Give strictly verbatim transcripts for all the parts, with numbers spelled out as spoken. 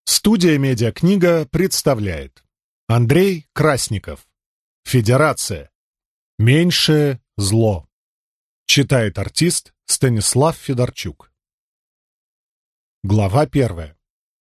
Студия «Медиакнига» представляет Андрей Красников. Федерация. Меньшее зло. Читает артист Станислав Федорчук. Глава первая.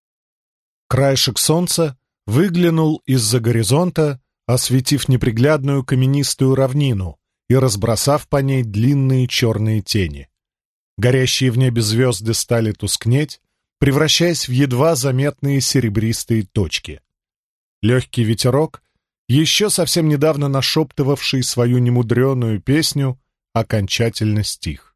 Краешек солнца выглянул из-за горизонта, осветив неприглядную каменистую равнину и разбросав по ней длинные черные тени. Горящие в небе звезды стали тускнеть, превращаясь в едва заметные серебристые точки. Легкий ветерок, еще совсем недавно нашептывавший свою немудреную песню, окончательно стих.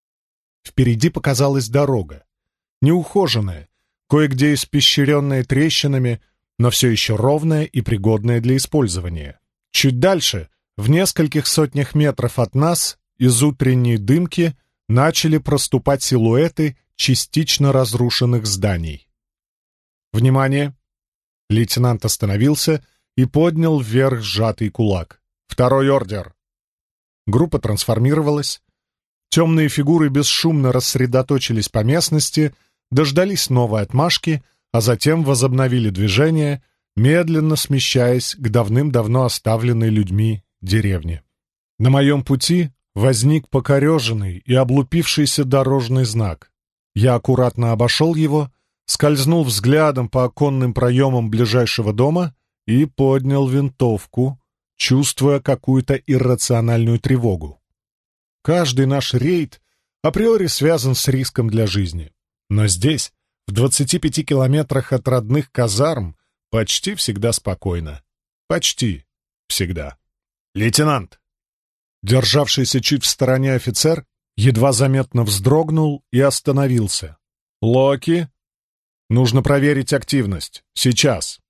Впереди показалась дорога, неухоженная, кое-где испещренная трещинами, но все еще ровная и пригодная для использования. Чуть дальше, в нескольких сотнях метров от нас, из утренней дымки начали проступать силуэты частично разрушенных зданий. «Внимание!» Лейтенант остановился и поднял вверх сжатый кулак. «Второй ордер!» Группа трансформировалась. Темные фигуры бесшумно рассредоточились по местности, дождались новой отмашки, а затем возобновили движение, медленно смещаясь к давным-давно оставленной людьми деревне. На моем пути возник покореженный и облупившийся дорожный знак. Я аккуратно обошел его, скользнул взглядом по оконным проемам ближайшего дома и поднял винтовку, чувствуя какую-то иррациональную тревогу. Каждый наш рейд априори связан с риском для жизни. Но здесь, в двадцати пяти километрах от родных казарм, почти всегда спокойно. Почти всегда. «Лейтенант!» Державшийся чуть в стороне офицер едва заметно вздрогнул и остановился. «Локи, нужно проверить активность. Сейчас».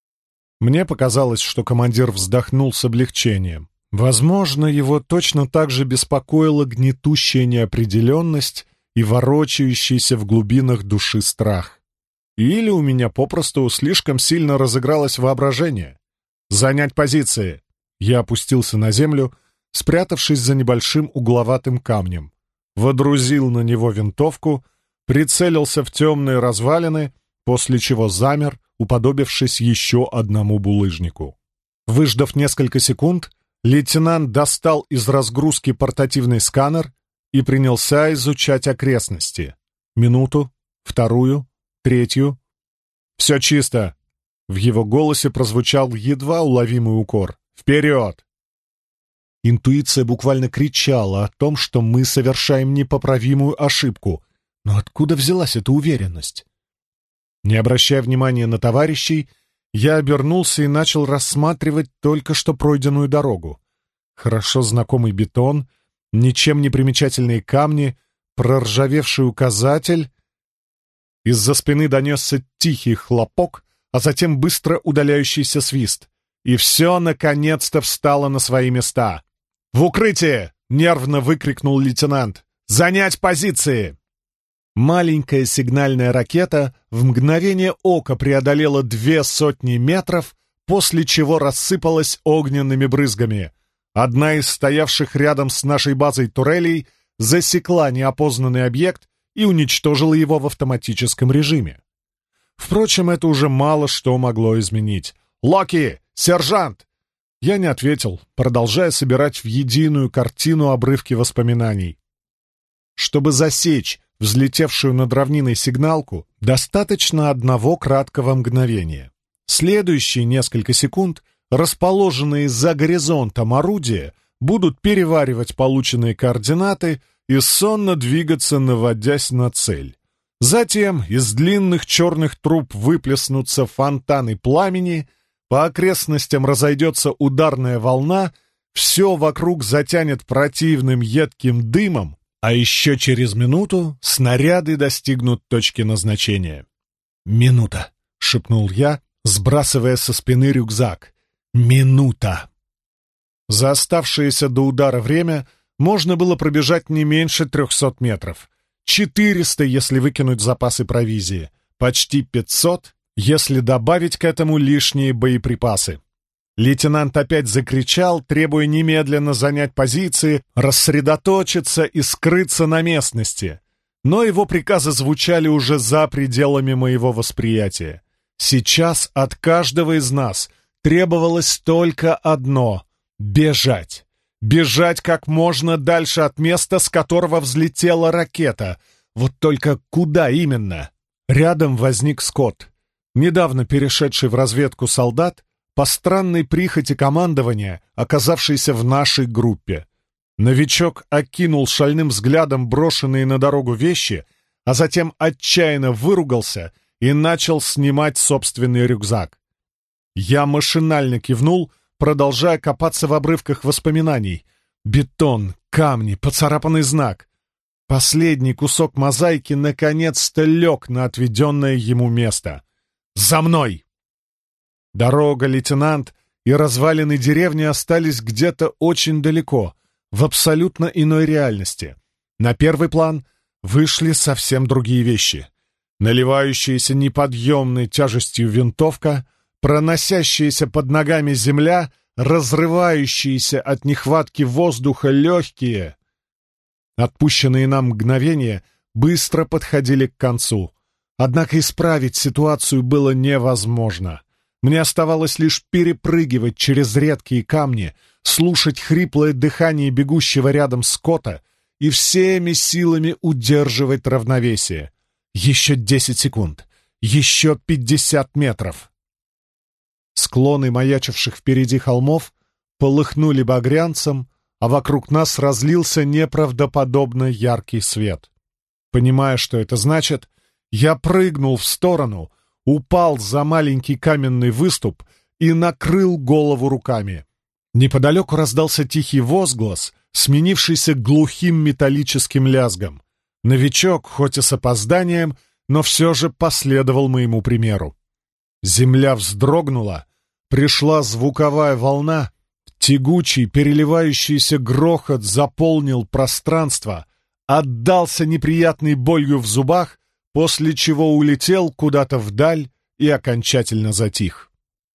Мне показалось, что командир вздохнул с облегчением. Возможно, его точно так же беспокоила гнетущая неопределенность и ворочающийся в глубинах души страх. Или у меня попросту слишком сильно разыгралось воображение. «Занять позиции!» Я опустился на землю, спрятавшись за небольшим угловатым камнем. Водрузил на него винтовку, прицелился в темные развалины, после чего замер, уподобившись еще одному булыжнику. Выждав несколько секунд, лейтенант достал из разгрузки портативный сканер и принялся изучать окрестности. Минуту, вторую, третью. «Все чисто!» В его голосе прозвучал едва уловимый укор. «Вперед!» Интуиция буквально кричала о том, что мы совершаем непоправимую ошибку. Но откуда взялась эта уверенность? Не обращая внимания на товарищей, я обернулся и начал рассматривать только что пройденную дорогу. Хорошо знакомый бетон, ничем не примечательные камни, проржавевший указатель. Из-за спины донесся тихий хлопок, а затем быстро удаляющийся свист. И все, наконец-то, встало на свои места. «В укрытие!» — нервно выкрикнул лейтенант. «Занять позиции!» Маленькая сигнальная ракета в мгновение ока преодолела две сотни метров, после чего рассыпалась огненными брызгами. Одна из стоявших рядом с нашей базой турелей засекла неопознанный объект и уничтожила его в автоматическом режиме. Впрочем, это уже мало что могло изменить. «Локи! Сержант!» Я не ответил, продолжая собирать в единую картину обрывки воспоминаний. Чтобы засечь взлетевшую над равниной сигналку, достаточно одного краткого мгновения. Следующие несколько секунд расположенные за горизонтом орудия будут переваривать полученные координаты и сонно двигаться, наводясь на цель. Затем из длинных черных труб выплеснутся фонтаны пламени, по окрестностям разойдется ударная волна, все вокруг затянет противным едким дымом, а еще через минуту снаряды достигнут точки назначения. «Минута!» — шепнул я, сбрасывая со спины рюкзак. «Минута!» За оставшееся до удара время можно было пробежать не меньше трехсот метров. Четыреста, если выкинуть запасы провизии. Почти пятьсот, если добавить к этому лишние боеприпасы. Лейтенант опять закричал, требуя немедленно занять позиции, рассредоточиться и скрыться на местности. Но его приказы звучали уже за пределами моего восприятия. Сейчас от каждого из нас требовалось только одно — бежать. Бежать как можно дальше от места, с которого взлетела ракета. Вот только куда именно? Рядом возник Скотт, недавно перешедший в разведку солдат, по странной прихоти командования, оказавшийся в нашей группе. Новичок окинул шальным взглядом брошенные на дорогу вещи, а затем отчаянно выругался и начал снимать собственный рюкзак. Я машинально кивнул, продолжая копаться в обрывках воспоминаний. Бетон, камни, поцарапанный знак. Последний кусок мозаики наконец-то лег на отведенное ему место. «За мной!» Дорога, лейтенант и развалины деревни остались где-то очень далеко, в абсолютно иной реальности. На первый план вышли совсем другие вещи. Наливающаяся неподъемной тяжестью винтовка, проносящаяся под ногами земля, разрывающиеся от нехватки воздуха легкие. Отпущенные нам мгновения быстро подходили к концу. Однако исправить ситуацию было невозможно. Мне оставалось лишь перепрыгивать через редкие камни, слушать хриплое дыхание бегущего рядом Скотта и всеми силами удерживать равновесие. Еще десять секунд. Еще пятьдесят метров. Склоны маячивших впереди холмов полыхнули багрянцем, а вокруг нас разлился неправдоподобно яркий свет. Понимая, что это значит, я прыгнул в сторону, упал за маленький каменный выступ и накрыл голову руками. Неподалеку раздался тихий возглас, сменившийся глухим металлическим лязгом. Новичок, хоть и с опозданием, но все же последовал моему примеру. Земля вздрогнула, пришла звуковая волна, тягучий, переливающийся грохот заполнил пространство, отдался неприятной болью в зубах, после чего улетел куда-то вдаль и окончательно затих.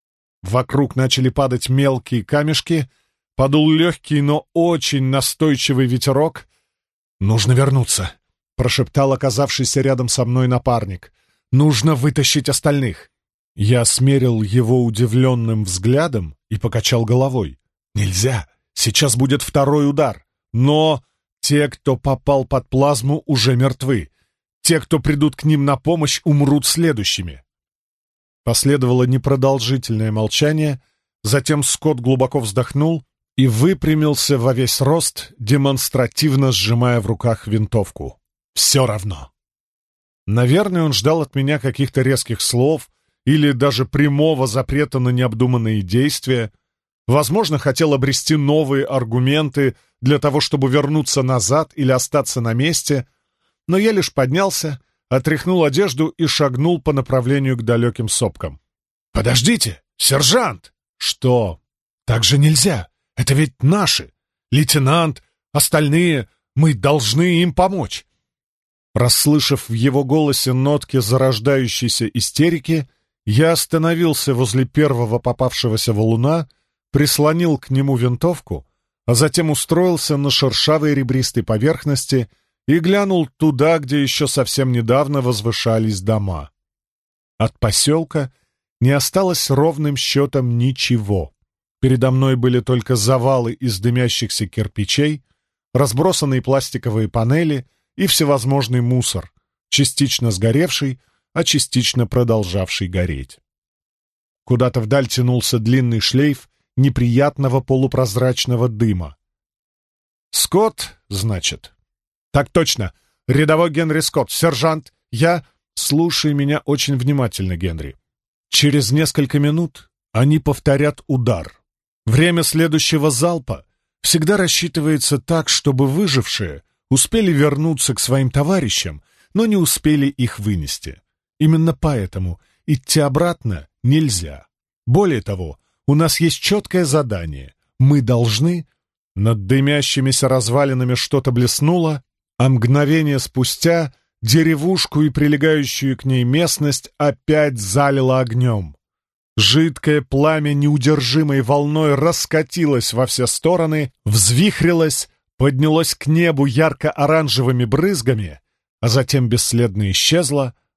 Вокруг начали падать мелкие камешки, подул легкий, но очень настойчивый ветерок. «Нужно вернуться», — прошептал оказавшийся рядом со мной напарник. «Нужно вытащить остальных». Я смерил его удивленным взглядом и покачал головой. «Нельзя! Сейчас будет второй удар! Но те, кто попал под плазму, уже мертвы. Те, кто придут к ним на помощь, умрут следующими». Последовало непродолжительное молчание, затем Скотт глубоко вздохнул и выпрямился во весь рост, демонстративно сжимая в руках винтовку. «Все равно». Наверное, он ждал от меня каких-то резких слов или даже прямого запрета на необдуманные действия. Возможно, хотел обрести новые аргументы для того, чтобы вернуться назад или остаться на месте, но я лишь поднялся, отряхнул одежду и шагнул по направлению к далеким сопкам. «Подождите, сержант!» «Что? Так же нельзя! Это ведь наши! Лейтенант, остальные, мы должны им помочь!» Расслышав в его голосе нотки зарождающейся истерики, я остановился возле первого попавшегося валуна, прислонил к нему винтовку, а затем устроился на шершавой ребристой поверхности и глянул туда, где еще совсем недавно возвышались дома. От поселка не осталось ровным счетом ничего. Передо мной были только завалы из дымящихся кирпичей, разбросанные пластиковые панели и всевозможный мусор, частично сгоревший, а частично продолжавший гореть. Куда-то вдаль тянулся длинный шлейф неприятного полупрозрачного дыма. «Скотт, значит?» «Так точно. Рядовой Генри Скотт. Сержант, я...» «Слушай меня очень внимательно, Генри. Через несколько минут они повторят удар. Время следующего залпа всегда рассчитывается так, чтобы выжившие успели вернуться к своим товарищам, но не успели их вынести. Именно поэтому идти обратно нельзя. Более того, у нас есть четкое задание. Мы должны...» Над дымящимися развалинами что-то блеснуло, а мгновение спустя деревушку и прилегающую к ней местность опять залило огнем. Жидкое пламя неудержимой волной раскатилось во все стороны, взвихрилось, поднялось к небу ярко-оранжевыми брызгами, а затем бесследно исчезло,